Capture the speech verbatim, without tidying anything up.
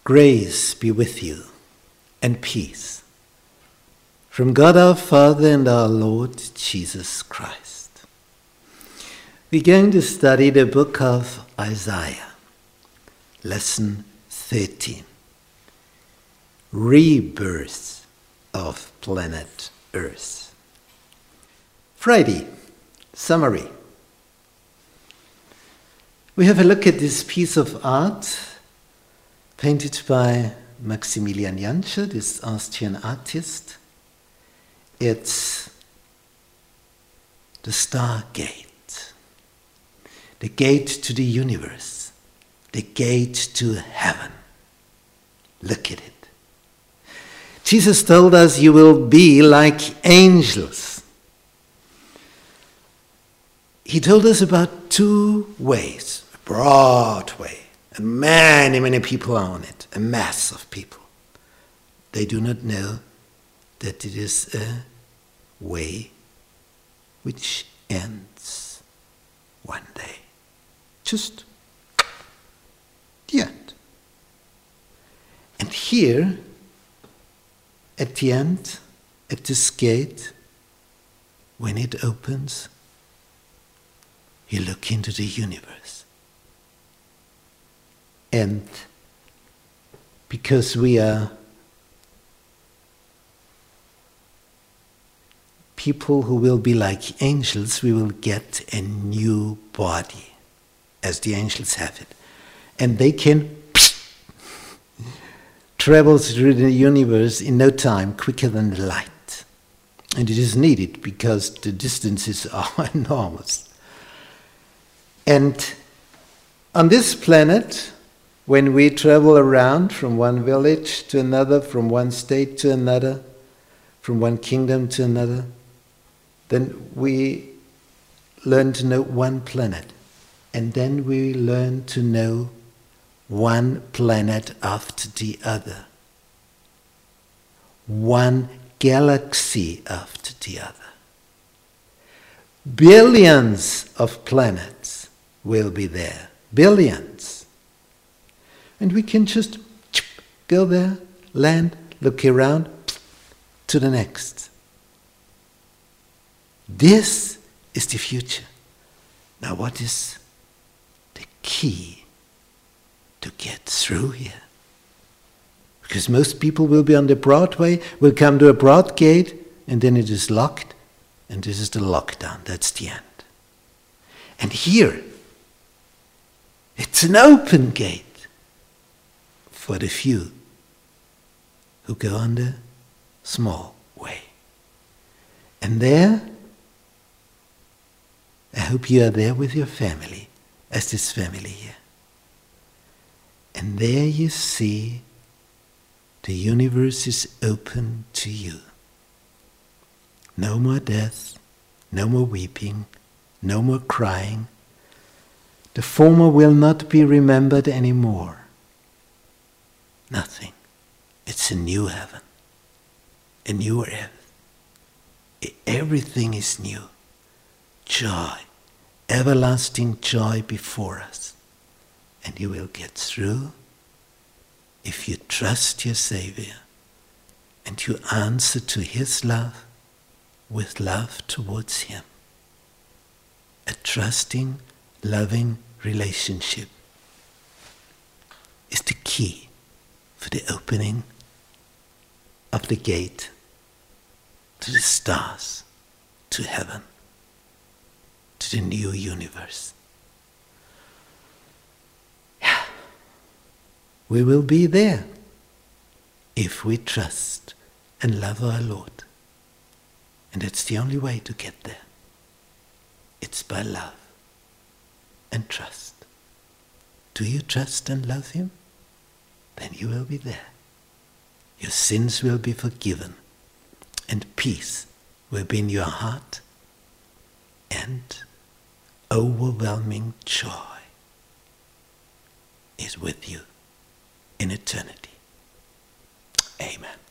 Grace be with you, and peace from God our Father and our Lord Jesus Christ. We're going to study the book of Isaiah, lesson thirteen, Rebirth of Planet Earth. Friday, summary. We have a look at this piece of art painted by Maximilian Jantscher, this Austrian artist. It's the Stargate, the gate to the universe, the gate to heaven. Look at it. Jesus told us you will be like angels. He told us about two ways, a broad way, and many, many people are on it, a mass of people. They do not know that it is a way which ends one day. Just the end. And here, at the end, at this gate, when it opens, you look into the universe. And because we are people who will be like angels, we will get a new body, as the angels have it. And they can travel through the universe in no time, quicker than the light. And it is needed because the distances are enormous. And on this planet, when we travel around from one village to another, from one state to another, from one kingdom to another, then we learn to know one planet. And then we learn to know one planet after the other. One galaxy after the other. Billions of planets will be there. Billions. And we can just go there, land, look around, to the next. This is the future. Now what is the key to get through here? Because most people will be on the Broadway, will come to a broad gate, and then it is locked, and this is the lockdown. That's the end. And here, it's an open gate for the few who go on the small way. And there, I hope you are there with your family, as this family here. And there you see the universe is open to you. No more death, no more weeping, no more crying. The former will not be remembered anymore. Nothing. It's a new heaven, a new earth. Everything is new. Joy, everlasting joy before us. And you will get through if you trust your Savior and you answer to His love with love towards Him. A trusting, loving relationship is the key for the opening of the gate to the stars, to heaven, to the new universe. Yeah. We will be there if we trust and love our Lord. And it's the only way to get there. It's by love and trust. Do you trust and love Him? Then you will be there. Your sins will be forgiven, and peace will be in your heart, and overwhelming joy is with you in eternity. Amen.